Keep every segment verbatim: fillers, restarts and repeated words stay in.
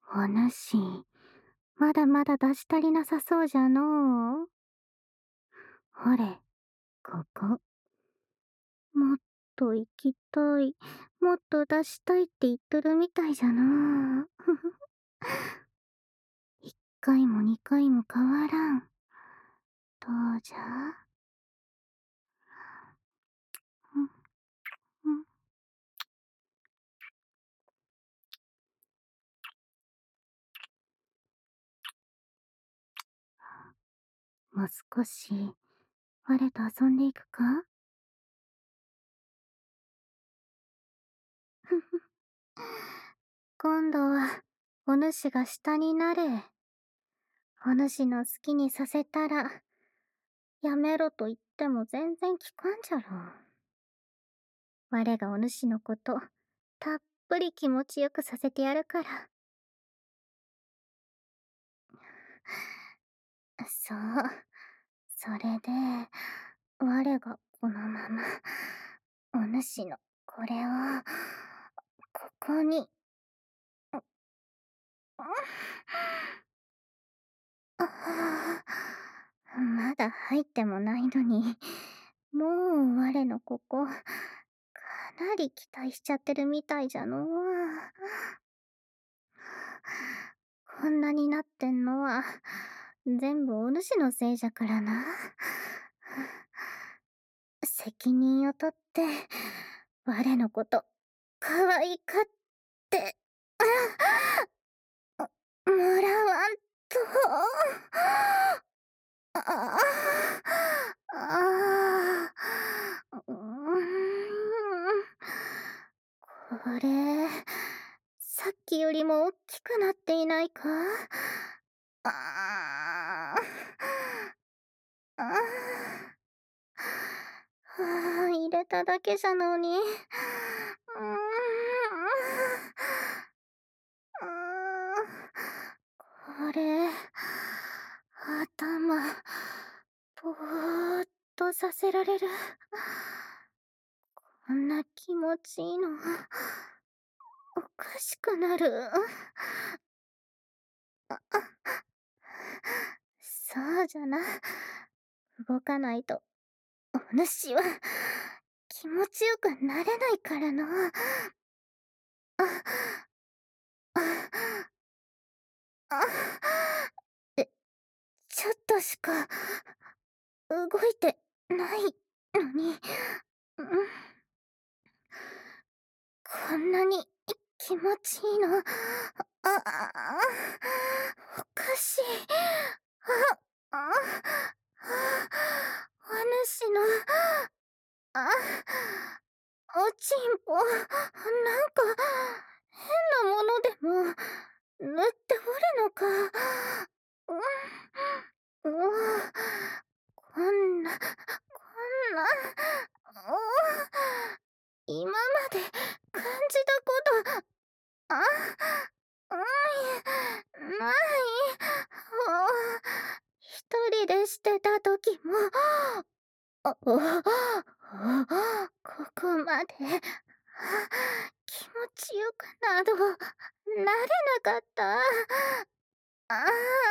お主、まだまだ出し足りなさそうじゃのう。ほれ、ここ。もっと行きたい、もっと出したいって言っとるみたいじゃのう。一回も二回も変わらん。どうじゃ？うん、うん。もう少し、我と遊んでいくか？ふふ。今度は、お主が下になれ。お主の好きにさせたら、やめろと言っても全然聞かんじゃろう。我がお主のこと、たっぷり気持ちよくさせてやるから。そう。それで、我がこのまま、お主のこれを、ここに、ああ、まだ入ってもないのに、もう我のここ、かなり期待しちゃってるみたいじゃのう。こんなになってんのは、全部お主のせいじゃからな。責任を取って、我のこと、可愛がって、もらわんと。ああ、ああ、うーん。これ、さっきよりも大きくなっていないか？ああ、ああ。はあ、入れただけじゃのに。うーん。ああ、これ、頭、ぼーっとさせられる。こんな気持ちいいの、おかしくなる。そうじゃな。動かないと、お主は気持ちよくなれないからの。あ、あ、あ、え、ちょっとしか動いてないのに、うん、こんなに気持ちいいの、あ、あ、おかしい。あ、あ、お主の、あ、おちんぽ、なんか、変なものでも塗っておるのか。うん、うわ、こんな、こんな、お今まで感じたこと、あ、うん、ない。お一人でしてた時も、あ、おここまで、気持ちよくなど、なれなかった。ああ、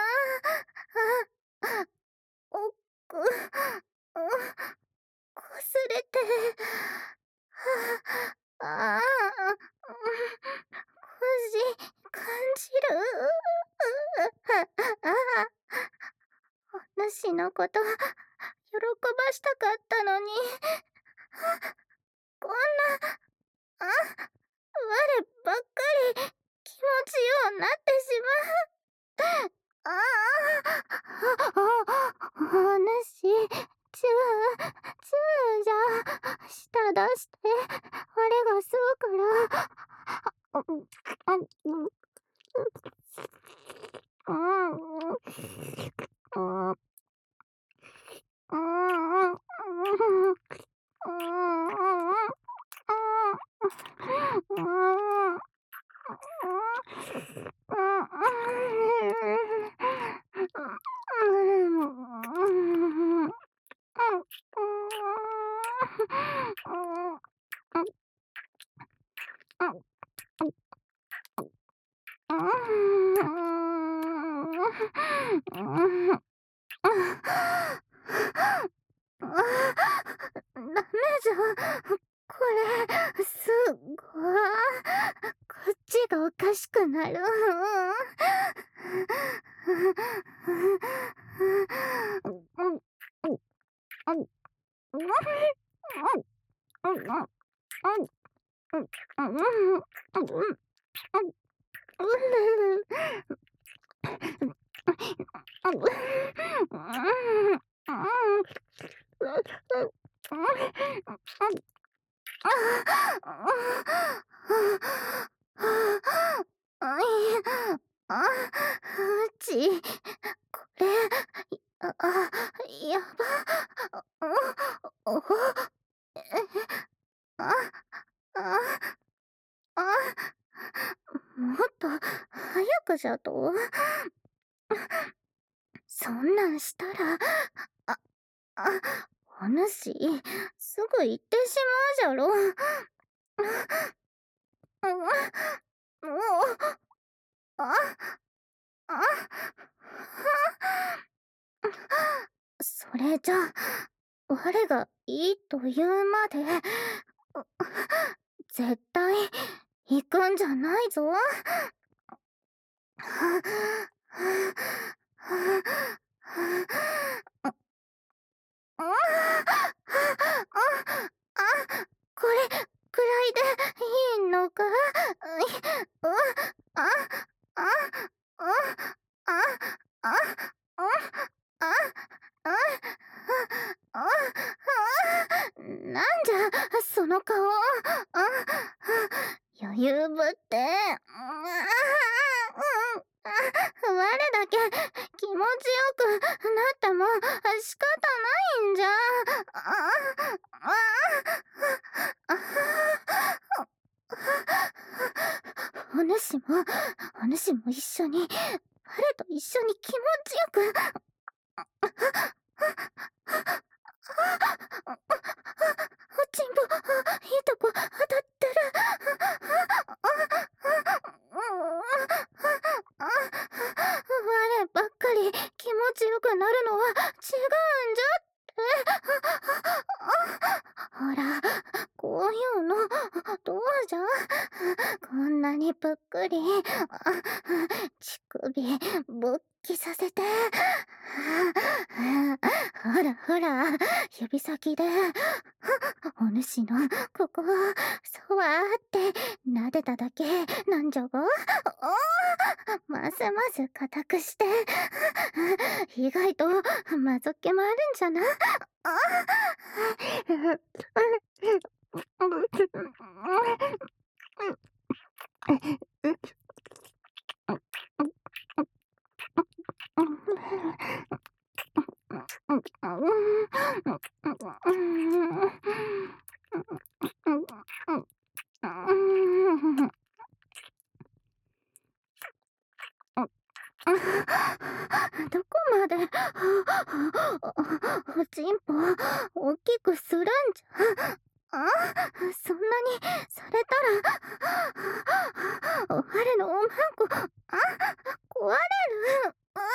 あ、おく、お、こすれて、ああ、腰、感じる。お主のこと、喜ばしたかったのに、こんな、あ、我ばっかり気持ちようなってしまう。ああ、お主、チュー、チューじゃ、舌出して、我が吸うから。あ、うん、あ、うん、うん、うん、うん、うん、うん、 ダメじゃん。これ、すっごい。こっちがおかしくなる。あ、うち、これ、あ、あ、やば。お、お、え、あ、あ、あ、もっと早くじゃと？そんなんしたら、あ、あ、お主、すぐ行ってしまうじゃろ。もう、あ、あ、それじゃ、我がいいと言うまで、絶対行くんじゃないぞ。ああ、これくらいでいいのか？うあ、あ、あ、あ、あ、あ、あ、あ、あ、あ、なんじゃその顔。あ、余裕ぶって。我だけ気持ちよくなっても仕方ないんじゃ。あああお主もお主も一緒に我と一緒に気持ちよく。おちんぽいいとこ当たってる。我ばっかり気持ちよくなるのは違うんじゃって。ほら、こういうのどうじゃ？こんなにぷっくり乳首勃起させて。ほらほら、指先でお主のここをそわーって撫でただけなんじゃが。ますます固くして意外とまぞっけもあるんじゃな。どこまでおちんぽ大きくするんじゃ。あ、そんなにされたら我のおまんこ、あ、壊れる。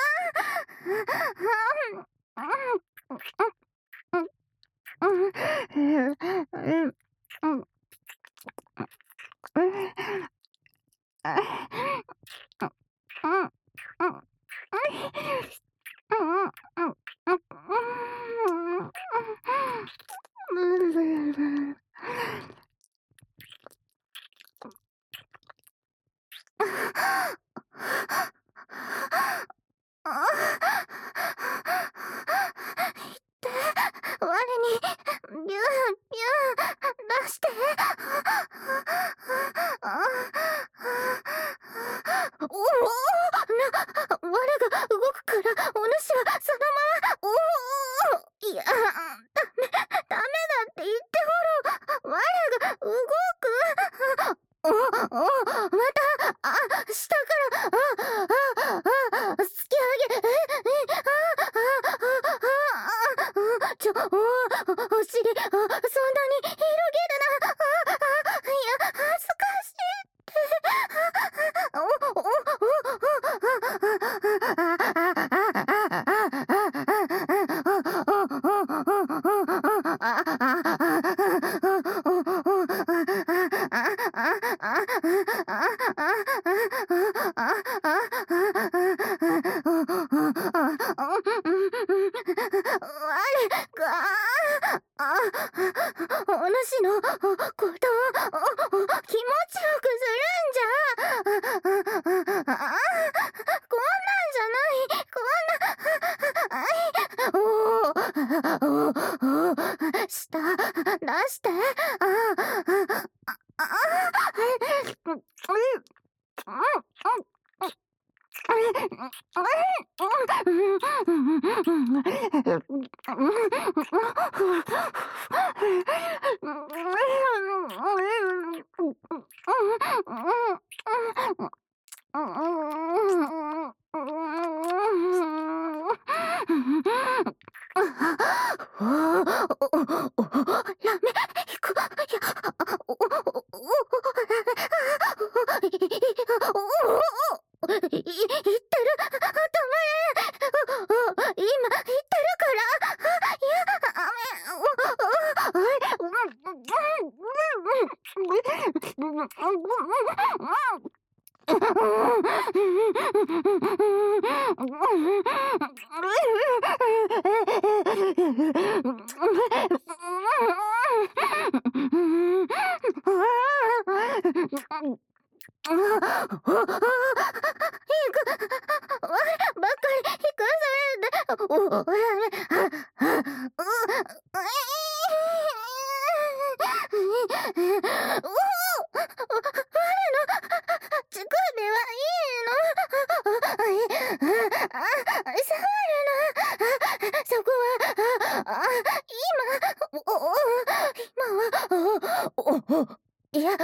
我にビュービュー出して。おお、な、我が動くからお主はそのまま。おお、いや、ダメダメだって言っておろ。我が動く。おお、また、あ、下から、あ、あ、あ、突き上げ、え、え、あ、あ、あ、あ、あ、ちょ、お、お尻、あ、そんなに広げるな。あ、あ、いや、恥ずかしいって。お、お、お、 お主のことを気持ちよくするんじゃ。こんなんじゃない。こんな、あい、おおお舌出して。あああい、言ってる。止まれ。今言ってるから。いや、行く。わばっかり行かされて。おおられ。おお乳首はいいの。あ、触るな。そこは、あ、今、お、お、今は、お、お、いや、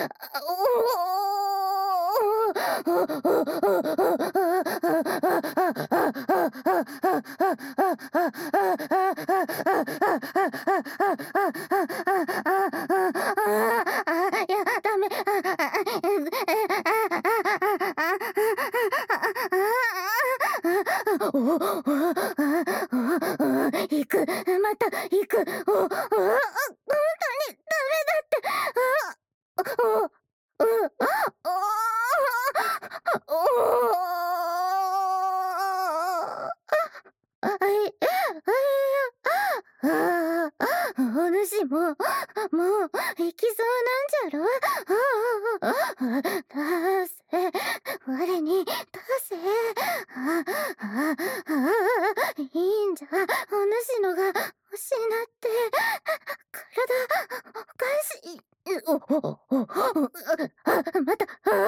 いや、ダメ。行く、また行く。お、本当にダメだって。お、お、お、あい、あいや、あ、お主も、もう、行きそうなんじゃろ。出せ、我に出せ。あああ、いいんじゃ、お主のが失って体おかしい。おおおあ、また。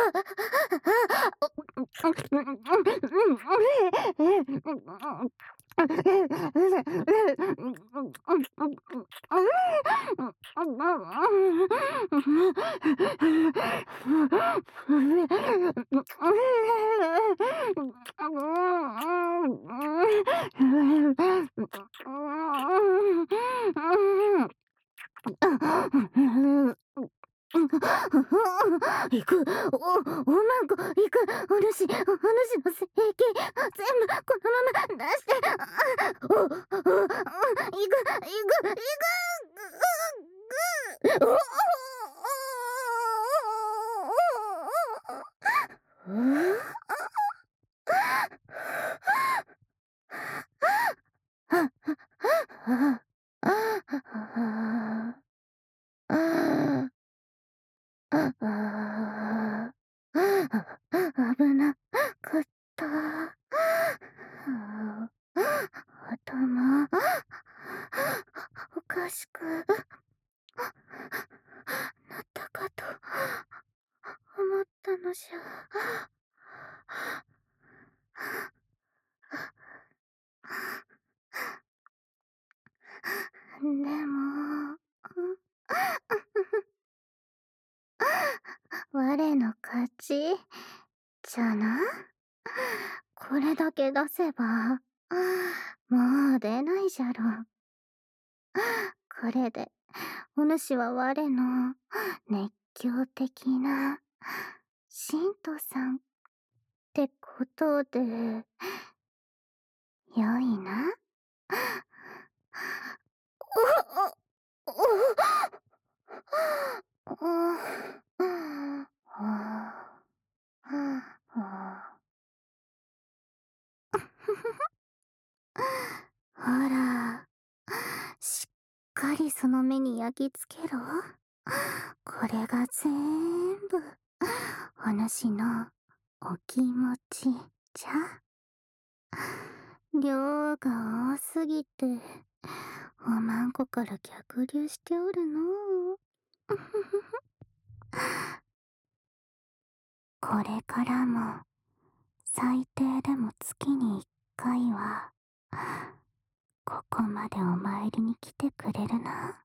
行く。お、おまんこ、行く。お主、お主の性器、全部このまま出して。お、お、行く、行く、行く。お、危なかった。頭おかしくなったかと思ったのじゃ。でも、我の勝ちじゃな。これだけ出せばもう出ないじゃろ。これでお主は我の熱狂的な信徒さんってことでよいな。おおおおおその目に焼き付けろ。これが全部お主のお気持ちじゃ。量が多すぎておまんこから逆流しておるのう。これからも最低でも月に一回はここまでお参りに来てくれるな。